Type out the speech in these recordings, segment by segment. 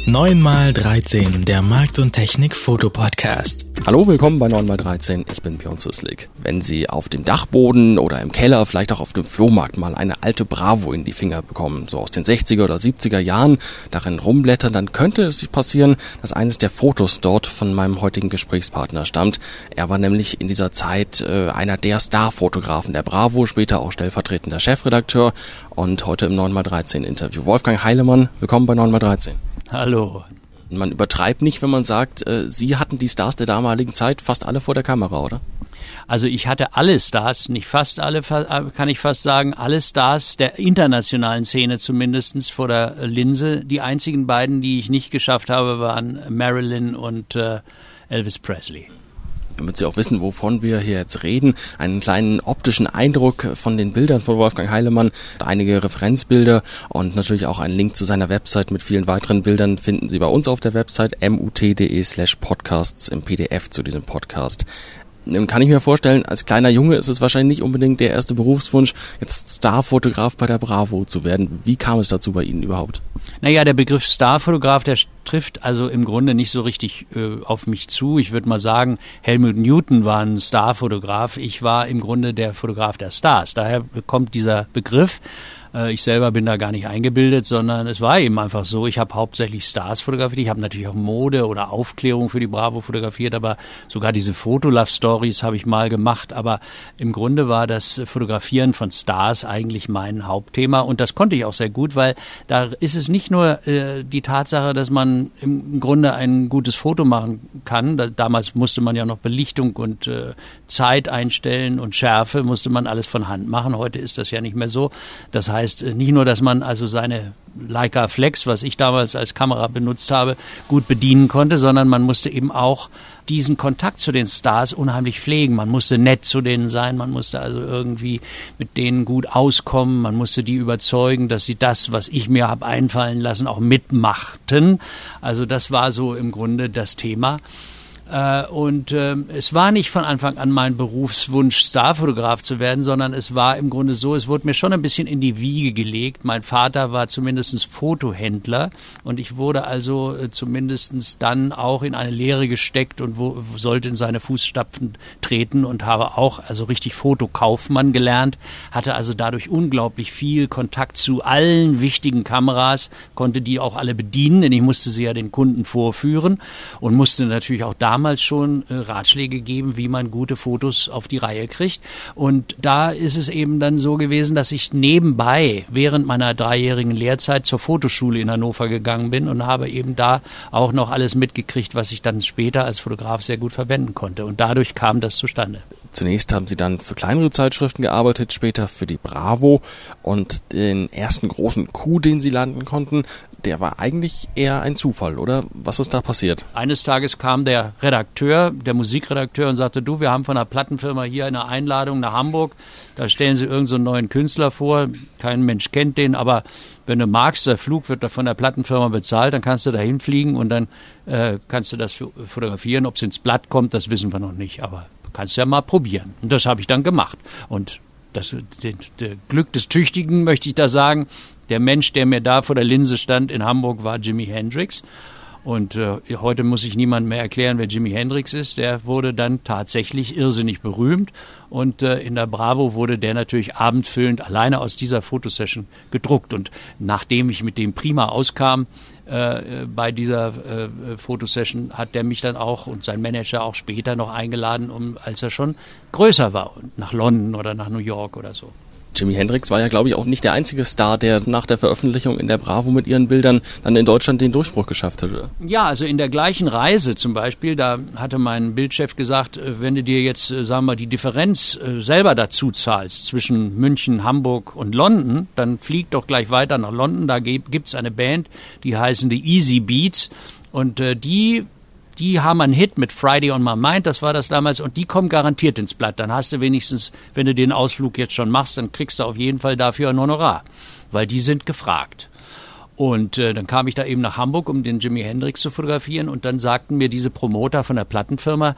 9x13, der Markt- und Technik-Foto-Podcast. Hallo, willkommen bei 9x13, ich bin Björn Züßlik. Wenn Sie auf dem Dachboden oder im Keller, vielleicht auch auf dem Flohmarkt mal eine alte Bravo in die Finger bekommen, so aus den 60er oder 70er Jahren, darin rumblättern, dann könnte es passieren, dass eines der Fotos dort von meinem heutigen Gesprächspartner stammt. Er war nämlich in dieser Zeit einer der Starfotografen der Bravo, später auch stellvertretender Chefredakteur und heute im 9x13 Interview. Wolfgang Heilemann, willkommen bei 9x13. Hallo. Man übertreibt nicht, wenn man sagt, Sie hatten die Stars der damaligen Zeit fast alle vor der Kamera, oder? Also ich hatte alle Stars, nicht fast alle, kann ich fast sagen, alle Stars der internationalen Szene zumindest vor der Linse. Die einzigen beiden, die ich nicht geschafft habe, waren Marilyn und Elvis Presley. Damit Sie auch wissen, wovon wir hier jetzt reden, einen kleinen optischen Eindruck von den Bildern von Wolfgang Heilemann, einige Referenzbilder und natürlich auch einen Link zu seiner Website mit vielen weiteren Bildern finden Sie bei uns auf der Website mut.de/podcasts im PDF zu diesem Podcast. Nun kann ich mir vorstellen, als kleiner Junge ist es wahrscheinlich nicht unbedingt der erste Berufswunsch, jetzt Starfotograf bei der Bravo zu werden. Wie kam es dazu bei Ihnen überhaupt? Naja, der Begriff Starfotograf, der trifft also im Grunde nicht so richtig auf mich zu. Ich würde mal sagen, Helmut Newton war ein Starfotograf. Ich war im Grunde der Fotograf der Stars. Daher kommt dieser Begriff. Ich selber bin da gar nicht eingebildet, sondern es war eben einfach so. Ich habe hauptsächlich Stars fotografiert. Ich habe natürlich auch Mode oder Aufklärung für die Bravo fotografiert, aber sogar diese Fotolove-Stories habe ich mal gemacht. Aber im Grunde war das Fotografieren von Stars eigentlich mein Hauptthema und das konnte ich auch sehr gut, weil da ist es nicht nur die Tatsache, dass man im Grunde ein gutes Foto machen kann. Damals musste man ja noch Belichtung und Zeit einstellen und Schärfe musste man alles von Hand machen. Heute ist das ja nicht mehr so. Das heißt, nicht nur, dass man also seine Leica Flex, was ich damals als Kamera benutzt habe, gut bedienen konnte, sondern man musste eben auch diesen Kontakt zu den Stars unheimlich pflegen. Man musste nett zu denen sein, man musste also irgendwie mit denen gut auskommen, man musste die überzeugen, dass sie das, was ich mir habe einfallen lassen, auch mitmachten. Also das war so im Grunde das Thema. Und es war nicht von Anfang an mein Berufswunsch, Starfotograf zu werden, sondern es war im Grunde so, es wurde mir schon ein bisschen in die Wiege gelegt. Mein Vater war zumindest Fotohändler und ich wurde also zumindest dann auch in eine Lehre gesteckt und sollte in seine Fußstapfen treten und habe auch also richtig Fotokaufmann gelernt, hatte also dadurch unglaublich viel Kontakt zu allen wichtigen Kameras, konnte die auch alle bedienen, denn ich musste sie ja den Kunden vorführen und musste natürlich auch damals schon Ratschläge geben, wie man gute Fotos auf die Reihe kriegt. Und da ist es eben dann so gewesen, dass ich nebenbei während meiner 3-jährigen Lehrzeit zur Fotoschule in Hannover gegangen bin und habe eben da auch noch alles mitgekriegt, was ich dann später als Fotograf sehr gut verwenden konnte. Und dadurch kam das zustande. Zunächst haben Sie dann für kleinere Zeitschriften gearbeitet, später für die Bravo und den ersten großen Coup, den Sie landen konnten, der war eigentlich eher ein Zufall, oder? Was ist da passiert? Eines Tages kam der Redakteur, der Musikredakteur und sagte, du, wir haben von einer Plattenfirma hier eine Einladung nach Hamburg, da stellen sie irgend so einen neuen Künstler vor, kein Mensch kennt den, aber wenn du magst, der Flug wird von der Plattenfirma bezahlt, dann kannst du da hinfliegen und dann kannst du das fotografieren. Ob es ins Blatt kommt, das wissen wir noch nicht, aber kannst du ja mal probieren. Und das habe ich dann gemacht. Und das Glück des Tüchtigen, möchte ich da sagen, der Mensch, der mir da vor der Linse stand in Hamburg, war Jimi Hendrix. Und heute muss ich niemandem mehr erklären, wer Jimi Hendrix ist. Der wurde dann tatsächlich irrsinnig berühmt. Und in der Bravo wurde der natürlich abendfüllend alleine aus dieser Fotosession gedruckt. Und nachdem ich mit dem prima auskam, bei dieser Fotosession hat der mich dann auch und sein Manager auch später noch eingeladen, als er schon größer war, nach London oder nach New York oder so. Jimi Hendrix war ja, glaube ich, auch nicht der einzige Star, der nach der Veröffentlichung in der Bravo mit ihren Bildern dann in Deutschland den Durchbruch geschafft hat, oder? Ja, also in der gleichen Reise zum Beispiel, da hatte mein Bildchef gesagt, wenn du dir jetzt, sagen wir mal, die Differenz selber dazu zahlst zwischen München, Hamburg und London, dann flieg doch gleich weiter nach London, da gibt's eine Band, die heißen The Easy Beats und die haben einen Hit mit Friday on My Mind, das war das damals, und die kommen garantiert ins Blatt. Dann hast du wenigstens, wenn du den Ausflug jetzt schon machst, dann kriegst du auf jeden Fall dafür ein Honorar, weil die sind gefragt. Und dann kam ich da eben nach Hamburg, um den Jimi Hendrix zu fotografieren und dann sagten mir diese Promoter von der Plattenfirma,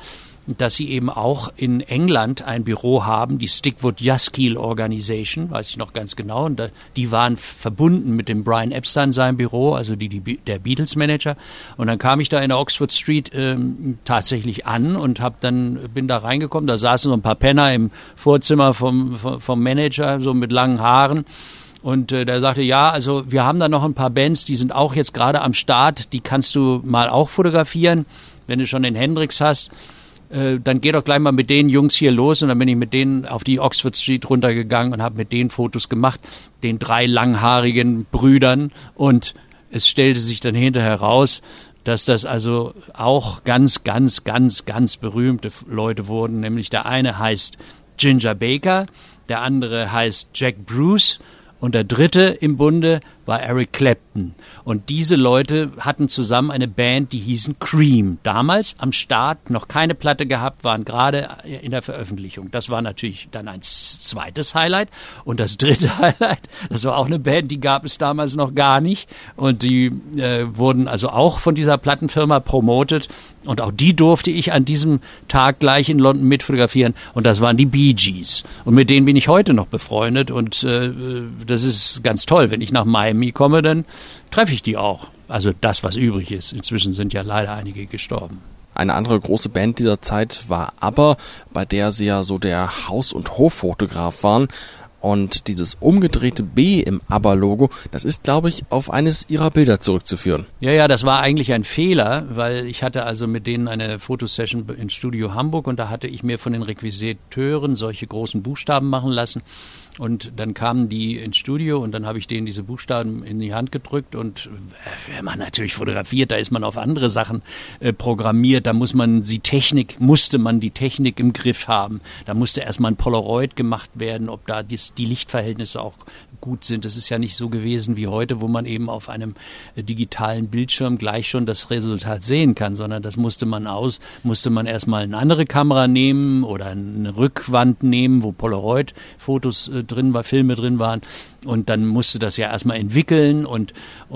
dass sie eben auch in England ein Büro haben, die Stickwood Yaskiel Organization, weiß ich noch ganz genau. Und die waren verbunden mit dem Brian Epstein, seinem Büro, also der Beatles-Manager. Und dann kam ich da in der Oxford Street tatsächlich an und bin da reingekommen. Da saßen so ein paar Penner im Vorzimmer vom Manager, so mit langen Haaren. Und der sagte, ja, also wir haben da noch ein paar Bands, die sind auch jetzt gerade am Start, die kannst du mal auch fotografieren, wenn du schon den Hendrix hast. Dann geh doch gleich mal mit den Jungs hier los. Und dann bin ich mit denen auf die Oxford Street runtergegangen und habe mit denen Fotos gemacht, den 3 langhaarigen Brüdern. Und es stellte sich dann hinterher raus, dass das also auch ganz, ganz, ganz, ganz berühmte Leute wurden. Nämlich der eine heißt Ginger Baker, der andere heißt Jack Bruce und der dritte im Bunde war Eric Clapton. Und diese Leute hatten zusammen eine Band, die hießen Cream. Damals am Start, noch keine Platte gehabt, waren gerade in der Veröffentlichung. Das war natürlich dann ein zweites Highlight. Und das dritte Highlight, das war auch eine Band, die gab es damals noch gar nicht. Und die wurden also auch von dieser Plattenfirma promotet. Und auch die durfte ich an diesem Tag gleich in London mitfotografieren. Und das waren die Bee Gees. Und mit denen bin ich heute noch befreundet. Und das ist ganz toll. Wenn ich nach Miami komme, dann treffe ich die auch. Also das, was übrig ist. Inzwischen sind ja leider einige gestorben. Eine andere große Band dieser Zeit war ABBA, bei der sie ja so der Haus- und Hoffotograf waren. Und dieses umgedrehte B im ABBA-Logo, das ist, glaube ich, auf eines ihrer Bilder zurückzuführen. Ja, das war eigentlich ein Fehler, weil ich hatte also mit denen eine Fotosession in Studio Hamburg und da hatte ich mir von den Requisiteuren solche großen Buchstaben machen lassen. Und dann kamen die ins Studio und dann habe ich denen diese Buchstaben in die Hand gedrückt und wenn man natürlich fotografiert, da ist man auf andere Sachen programmiert, da musste man die Technik im Griff haben. Da musste erstmal ein Polaroid gemacht werden, ob da die Lichtverhältnisse auch gut sind. Das ist ja nicht so gewesen wie heute, wo man eben auf einem digitalen Bildschirm gleich schon das Resultat sehen kann, sondern das musste man erstmal eine andere Kamera nehmen oder eine Rückwand nehmen, wo Polaroid-Fotos Filme drin waren. Und dann musste das ja erstmal entwickeln und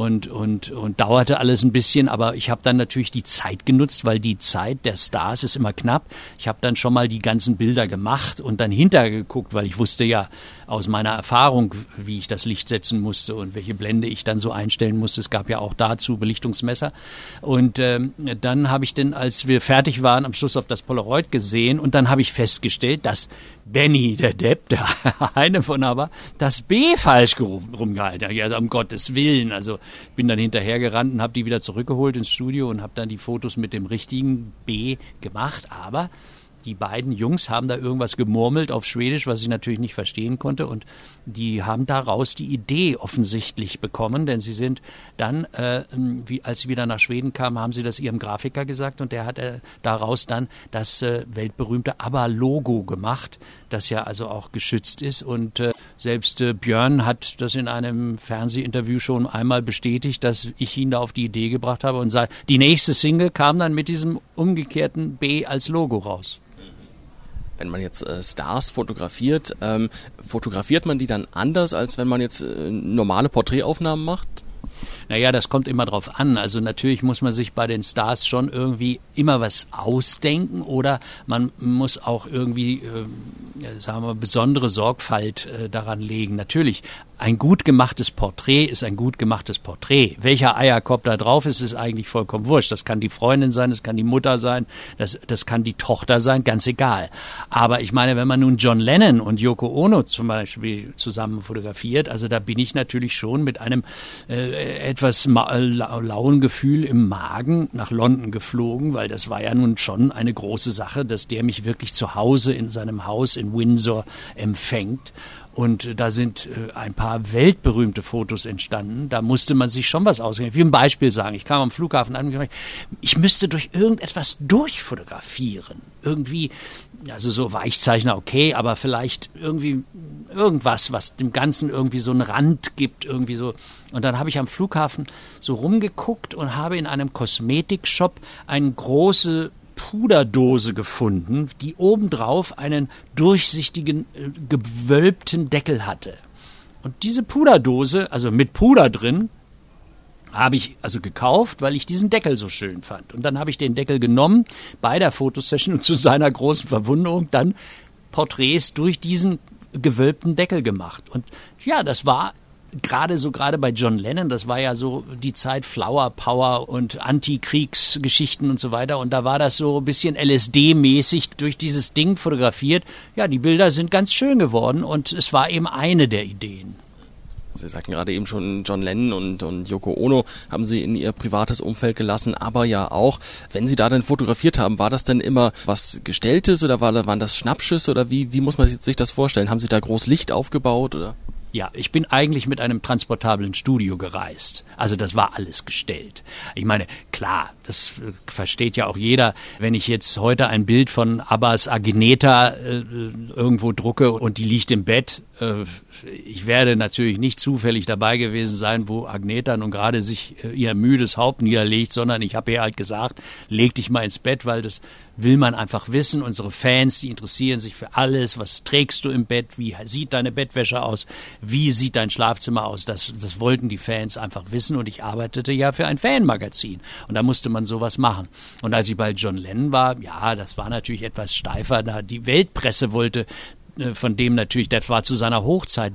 dauerte alles ein bisschen. Aber ich habe dann natürlich die Zeit genutzt, weil die Zeit der Stars ist immer knapp. Ich habe dann schon mal die ganzen Bilder gemacht und dann hinterher geguckt, weil ich wusste ja aus meiner Erfahrung, wie ich das Licht setzen musste und welche Blende ich dann so einstellen musste. Es gab ja auch dazu Belichtungsmesser. Und dann habe ich dann, als wir fertig waren, am Schluss auf das Polaroid gesehen und dann habe ich festgestellt, dass Benny, der Depp, der eine von ABBA, das B falsch rumgehalten hat. Ja, um Gottes Willen. Also bin dann hinterhergerannt und habe die wieder zurückgeholt ins Studio und habe dann die Fotos mit dem richtigen B gemacht. Aber die beiden Jungs haben da irgendwas gemurmelt auf Schwedisch, was ich natürlich nicht verstehen konnte. Und die haben daraus die Idee offensichtlich bekommen, denn sie sind dann, als sie wieder nach Schweden kamen, haben sie das ihrem Grafiker gesagt und der hat daraus dann das weltberühmte ABBA-Logo gemacht, das ja also auch geschützt ist. Und selbst Björn hat das in einem Fernsehinterview schon einmal bestätigt, dass ich ihn da auf die Idee gebracht habe und die nächste Single kam dann mit diesem umgekehrten B als Logo raus. Wenn man jetzt Stars fotografiert, fotografiert man die dann anders, als wenn man jetzt normale Porträtaufnahmen macht? Naja, das kommt immer drauf an. Also natürlich muss man sich bei den Stars schon irgendwie immer was ausdenken oder man muss auch irgendwie, sagen wir, besondere Sorgfalt daran legen. Natürlich, ein gut gemachtes Porträt ist ein gut gemachtes Porträt. Welcher Eierkopf da drauf ist, ist eigentlich vollkommen wurscht. Das kann die Freundin sein, das kann die Mutter sein, das kann die Tochter sein, ganz egal. Aber ich meine, wenn man nun John Lennon und Yoko Ono zum Beispiel zusammen fotografiert, also da bin ich natürlich schon mit einem etwas lauen Gefühl im Magen nach London geflogen, weil das war ja nun schon eine große Sache, dass der mich wirklich zu Hause in seinem Haus in Windsor empfängt. Und da sind ein paar weltberühmte Fotos entstanden. Da musste man sich schon was ausdenken. Ich will ein Beispiel sagen. Ich kam am Flughafen an und gesagt, ich müsste durch irgendetwas durchfotografieren. Irgendwie, also so Weichzeichner, okay, aber vielleicht irgendwie irgendwas, was dem Ganzen irgendwie so einen Rand gibt, irgendwie so. Und dann habe ich am Flughafen so rumgeguckt und habe in einem Kosmetikshop eine große Puderdose gefunden, die obendrauf einen durchsichtigen, gewölbten Deckel hatte. Und diese Puderdose, also mit Puder drin, habe ich also gekauft, weil ich diesen Deckel so schön fand. Und dann habe ich den Deckel genommen bei der Fotosession und zu seiner großen Verwunderung dann Porträts durch diesen gewölbten Deckel gemacht. Und ja, das war gerade bei John Lennon, das war ja so die Zeit Flower Power und Antikriegsgeschichten und so weiter. Und da war das so ein bisschen LSD-mäßig durch dieses Ding fotografiert. Ja, die Bilder sind ganz schön geworden und es war eben eine der Ideen. Sie sagten gerade eben schon, John Lennon und Yoko Ono haben Sie in Ihr privates Umfeld gelassen, aber ja auch, wenn Sie da dann fotografiert haben, war das denn immer was Gestelltes oder waren das Schnappschüsse oder wie muss man sich das vorstellen? Haben Sie da groß Licht aufgebaut oder? Ja, ich bin eigentlich mit einem transportablen Studio gereist. Also das war alles gestellt. Ich meine, klar, das versteht ja auch jeder. Wenn ich jetzt heute ein Bild von Abbas Agneta irgendwo drucke und die liegt im Bett, ich werde natürlich nicht zufällig dabei gewesen sein, wo Agneta nun gerade sich ihr müdes Haupt niederlegt, sondern ich habe ihr halt gesagt, leg dich mal ins Bett, weil das will man einfach wissen. Unsere Fans, die interessieren sich für alles. Was trägst du im Bett? Wie sieht deine Bettwäsche aus? Wie sieht dein Schlafzimmer aus? Das wollten die Fans einfach wissen und ich arbeitete ja für ein Fanmagazin und da musste man sowas machen. Und als ich bei John Lennon war, ja, das war natürlich etwas steifer. Da die Weltpresse wollte von dem natürlich, das war zu seiner Hochzeit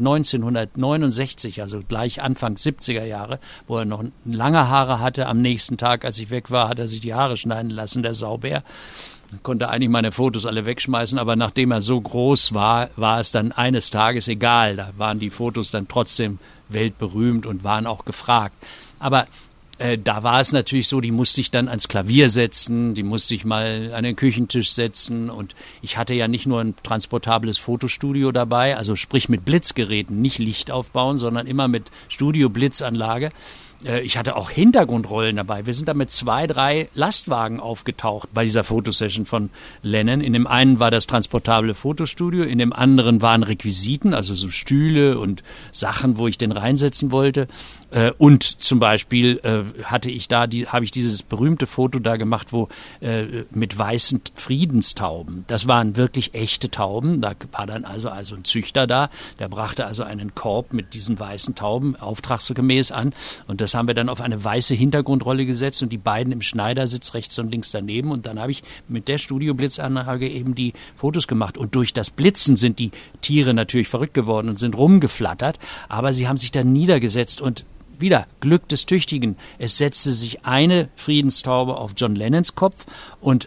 1969, also gleich Anfang 70er Jahre, wo er noch lange Haare hatte. Am nächsten Tag, als ich weg war, hat er sich die Haare schneiden lassen, der Saubär. Konnte eigentlich meine Fotos alle wegschmeißen, aber nachdem er so groß war, war es dann eines Tages egal. Da waren die Fotos dann trotzdem weltberühmt und waren auch gefragt. Aber da war es natürlich so, die musste ich dann ans Klavier setzen, die musste ich mal an den Küchentisch setzen und ich hatte ja nicht nur ein transportables Fotostudio dabei, also sprich mit Blitzgeräten, nicht Licht aufbauen, sondern immer mit Studio-Blitzanlage. Ich hatte auch Hintergrundrollen dabei. Wir sind da mit 2, 3 Lastwagen aufgetaucht bei dieser Fotosession von Lennon. In dem einen war das transportable Fotostudio, in dem anderen waren Requisiten, also so Stühle und Sachen, wo ich den reinsetzen wollte. Und zum Beispiel habe ich dieses berühmte Foto da gemacht, wo mit weißen Friedenstauben. Das waren wirklich echte Tauben. Da war dann also ein Züchter da, der brachte also einen Korb mit diesen weißen Tauben auftragsgemäß an und das haben wir dann auf eine weiße Hintergrundrolle gesetzt und die beiden im Schneidersitz rechts und links daneben und dann habe ich mit der Studioblitzanlage eben die Fotos gemacht und durch das Blitzen sind die Tiere natürlich verrückt geworden und sind rumgeflattert, aber sie haben sich dann niedergesetzt und wieder Glück des Tüchtigen. Es setzte sich eine Friedenstaube auf John Lennons Kopf und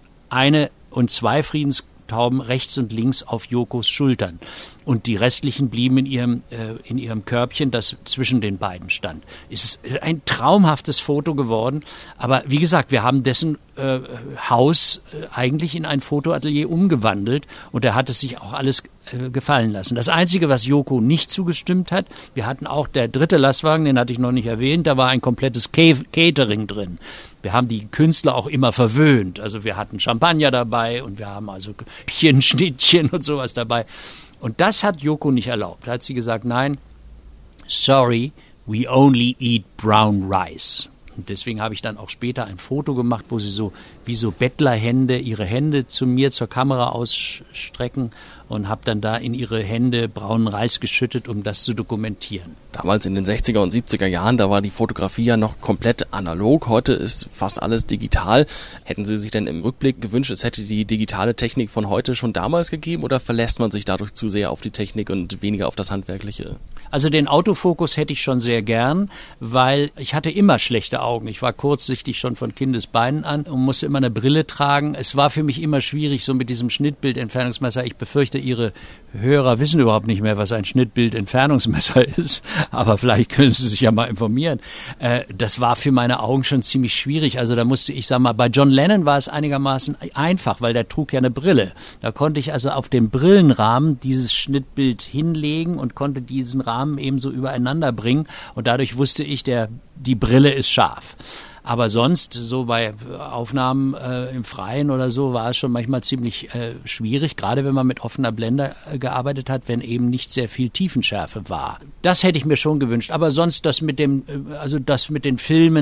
2 Friedenstauben rechts und links auf Yokos Schultern. Und die restlichen blieben in ihrem Körbchen, das zwischen den beiden stand. Es ist ein traumhaftes Foto geworden. Aber wie gesagt, wir haben dessen Haus eigentlich in ein Fotoatelier umgewandelt und er hat es sich auch alles gefallen lassen. Das Einzige, was Yoko nicht zugestimmt hat, wir hatten auch der 3. Lastwagen, den hatte ich noch nicht erwähnt, da war ein komplettes Catering drin. Wir haben die Künstler auch immer verwöhnt. Also wir hatten Champagner dabei und wir haben also Schnittchen und sowas dabei. Und das hat Yoko nicht erlaubt. Da hat sie gesagt, nein, sorry, we only eat brown rice. Und deswegen habe ich dann auch später ein Foto gemacht, wo sie so wie so Bettlerhände ihre Hände zu mir zur Kamera ausstrecken und habe dann da in ihre Hände braunen Reis geschüttet, um das zu dokumentieren. Damals in den 60er und 70er Jahren, da war die Fotografie ja noch komplett analog. Heute ist fast alles digital. Hätten Sie sich denn im Rückblick gewünscht, es hätte die digitale Technik von heute schon damals gegeben oder verlässt man sich dadurch zu sehr auf die Technik und weniger auf das Handwerkliche? Also den Autofokus hätte ich schon sehr gern, weil ich hatte immer schlechte Augen. Ich war kurzsichtig schon von Kindesbeinen an und musste immer eine Brille tragen. Es war für mich immer schwierig, so mit diesem Schnittbildentfernungsmesser. Ich befürchte, Ihre Hörer wissen überhaupt nicht mehr, was ein Schnittbildentfernungsmesser ist. Aber vielleicht können Sie sich ja mal informieren. Das war für meine Augen schon ziemlich schwierig. Also da musste ich, sag mal, bei John Lennon war es einigermaßen einfach, weil der trug ja eine Brille. Da konnte ich also auf dem Brillenrahmen dieses Schnittbild hinlegen und konnte diesen Rahmen eben so übereinander bringen. Und dadurch wusste ich, die Brille ist scharf. Aber sonst, so bei Aufnahmen im Freien oder so, war es schon manchmal ziemlich schwierig, gerade wenn man mit offener Blende gearbeitet hat, wenn eben nicht sehr viel Tiefenschärfe war. Das hätte ich mir schon gewünscht. Aber sonst das mit den Filmen,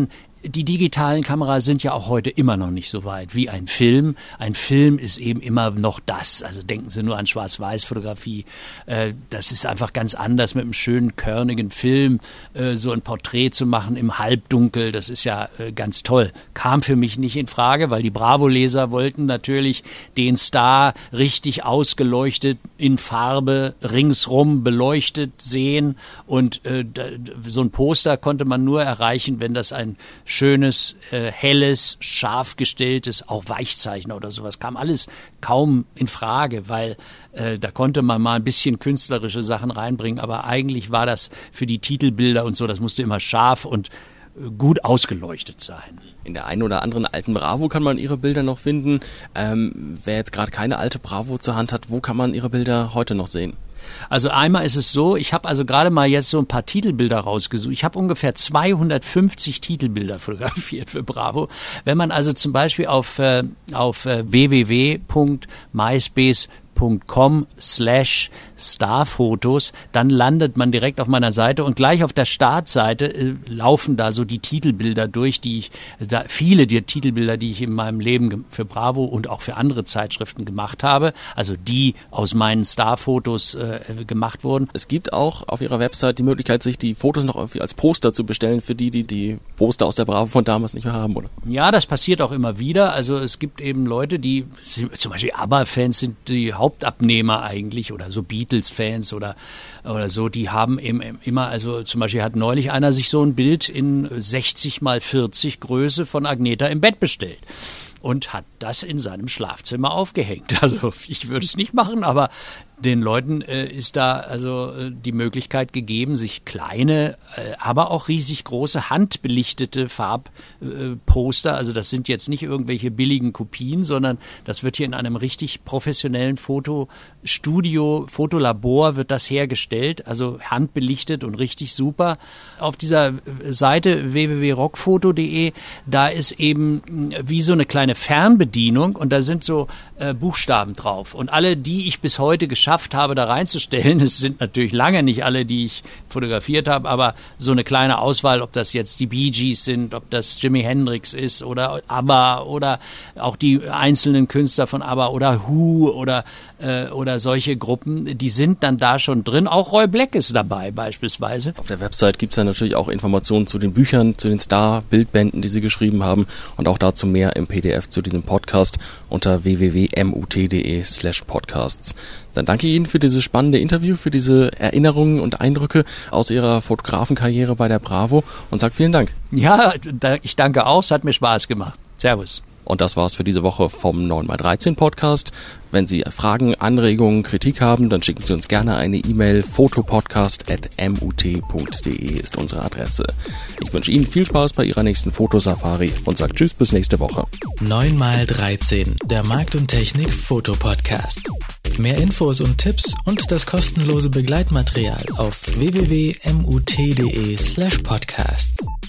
die digitalen Kameras sind ja auch heute immer noch nicht so weit wie ein Film. Ein Film ist eben immer noch das. Also denken Sie nur an Schwarz-Weiß-Fotografie. Das ist einfach ganz anders, mit einem schönen, körnigen Film so ein Porträt zu machen im Halbdunkel. Das ist ja ganz toll. Kam für mich nicht in Frage, weil die Bravo-Leser wollten natürlich den Star richtig ausgeleuchtet in Farbe ringsrum beleuchtet sehen, und so ein Poster konnte man nur erreichen, wenn das ein schönes, helles, scharf gestelltes, auch Weichzeichner oder sowas kam. Alles kaum in Frage, weil da konnte man mal ein bisschen künstlerische Sachen reinbringen, aber eigentlich war das für die Titelbilder und so, das musste immer scharf und gut ausgeleuchtet sein. In der einen oder anderen alten Bravo kann man Ihre Bilder noch finden. Wer jetzt gerade keine alte Bravo zur Hand hat, wo kann man Ihre Bilder heute noch sehen? Also einmal ist es so, ich habe also gerade mal jetzt so ein paar Titelbilder rausgesucht. Ich habe ungefähr 250 Titelbilder fotografiert für Bravo. Wenn man also zum Beispiel auf www.myspace.com/Starfotos, dann landet man direkt auf meiner Seite, und gleich auf der Startseite laufen da so die Titelbilder durch, viele der Titelbilder, die ich in meinem Leben für Bravo und auch für andere Zeitschriften gemacht habe, also die aus meinen Starfotos gemacht wurden. Es gibt auch auf Ihrer Website die Möglichkeit, sich die Fotos noch irgendwie als Poster zu bestellen für die Poster aus der Bravo von damals nicht mehr haben, oder? Ja, das passiert auch immer wieder. Also es gibt eben Leute, die zum Beispiel ABBA-Fans sind, die Hauptabnehmer eigentlich, oder so Beatles-Fans oder so, die haben eben immer, also zum Beispiel hat neulich einer sich so ein Bild in 60x40 Größe von Agneta im Bett bestellt und hat das in seinem Schlafzimmer aufgehängt. Also ich würde es nicht machen, aber den Leuten ist da also die Möglichkeit gegeben, sich kleine, aber auch riesig große handbelichtete Farbposter, also das sind jetzt nicht irgendwelche billigen Kopien, sondern das wird hier in einem richtig professionellen Fotostudio, Fotolabor wird das hergestellt, also handbelichtet und richtig super. Auf dieser Seite www.rockfoto.de, da ist eben wie so eine kleine Fernbedienung, und da sind so Buchstaben drauf, und alle, die ich bis heute geschafft habe, da reinzustellen. Es sind natürlich lange nicht alle, die ich fotografiert habe, aber so eine kleine Auswahl, ob das jetzt die Bee Gees sind, ob das Jimi Hendrix ist oder ABBA oder auch die einzelnen Künstler von ABBA oder Who oder solche Gruppen, die sind dann da schon drin. Auch Roy Black ist dabei beispielsweise. Auf der Website gibt es dann natürlich auch Informationen zu den Büchern, zu den Star-Bildbänden, die Sie geschrieben haben, und auch dazu mehr im PDF zu diesem Podcast unter www.mut.de/podcasts. Dann danke Ihnen für dieses spannende Interview, für diese Erinnerungen und Eindrücke aus Ihrer Fotografenkarriere bei der Bravo, und sage vielen Dank. Ja, ich danke auch, es hat mir Spaß gemacht. Servus. Und das war's für diese Woche vom 9x13 Podcast. Wenn Sie Fragen, Anregungen, Kritik haben, dann schicken Sie uns gerne eine E-Mail. fotopodcast@mut.de ist unsere Adresse. Ich wünsche Ihnen viel Spaß bei Ihrer nächsten Fotosafari und sage Tschüss, bis nächste Woche. 9x13, der Markt und Technik Fotopodcast. Mehr Infos und Tipps und das kostenlose Begleitmaterial auf www.mut.de/podcasts.